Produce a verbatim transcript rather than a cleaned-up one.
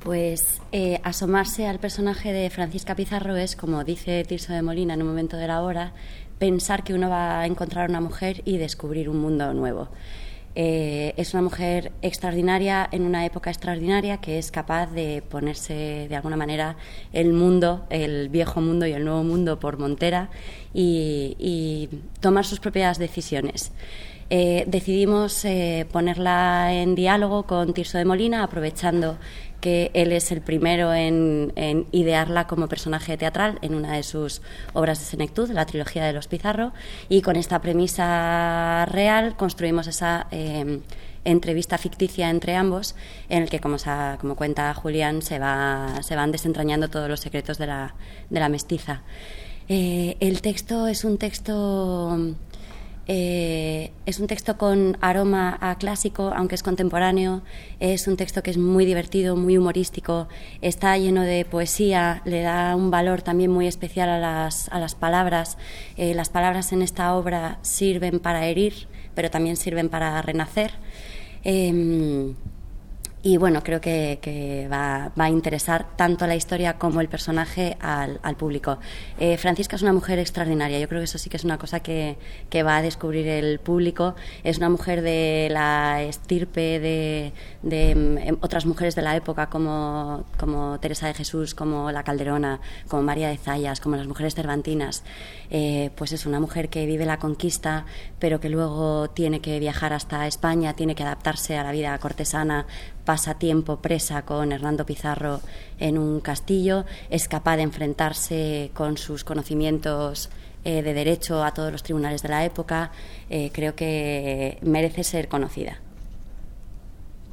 Pues eh, asomarse al personaje de Francisca Pizarro es, como dice Tirso de Molina en un momento de la obra, pensar que uno va a encontrar una mujer y descubrir un mundo nuevo. Eh, es una mujer extraordinaria en una época extraordinaria, que es capaz de ponerse de alguna manera el mundo, el viejo mundo y el nuevo mundo por montera y, y tomar sus propias decisiones. Eh, decidimos eh, ponerla en diálogo con Tirso de Molina, aprovechando que él es el primero en, en idearla como personaje teatral en una de sus obras de senectud, la trilogía de los Pizarro, y con esta premisa real construimos esa eh, entrevista ficticia entre ambos, en el que, como, sa, como cuenta Julián, se, va, se van desentrañando todos los secretos de la, de la mestiza. Eh, el texto es un texto... Eh, es un texto con aroma a clásico, aunque es contemporáneo. Es un texto que es muy divertido, muy humorístico, está lleno de poesía, le da un valor también muy especial a las, a las palabras. Eh, las palabras en esta obra sirven para herir, pero también sirven para renacer. Eh, Y bueno, creo que, que va, va a interesar tanto la historia como el personaje al, al público. Eh, Francisca es una mujer extraordinaria, yo creo que eso sí que es una cosa que, que va a descubrir el público. Es una mujer de la estirpe de, de eh, otras mujeres de la época, como, como Teresa de Jesús, como la Calderona, como María de Zayas, como las mujeres cervantinas. Eh, pues es una mujer que vive la conquista, pero que luego tiene que viajar hasta España, tiene que adaptarse a la vida cortesana, pasa tiempo presa con Hernando Pizarro en un castillo, es capaz de enfrentarse con sus conocimientos eh, de derecho a todos los tribunales de la época. Eh, creo que merece ser conocida.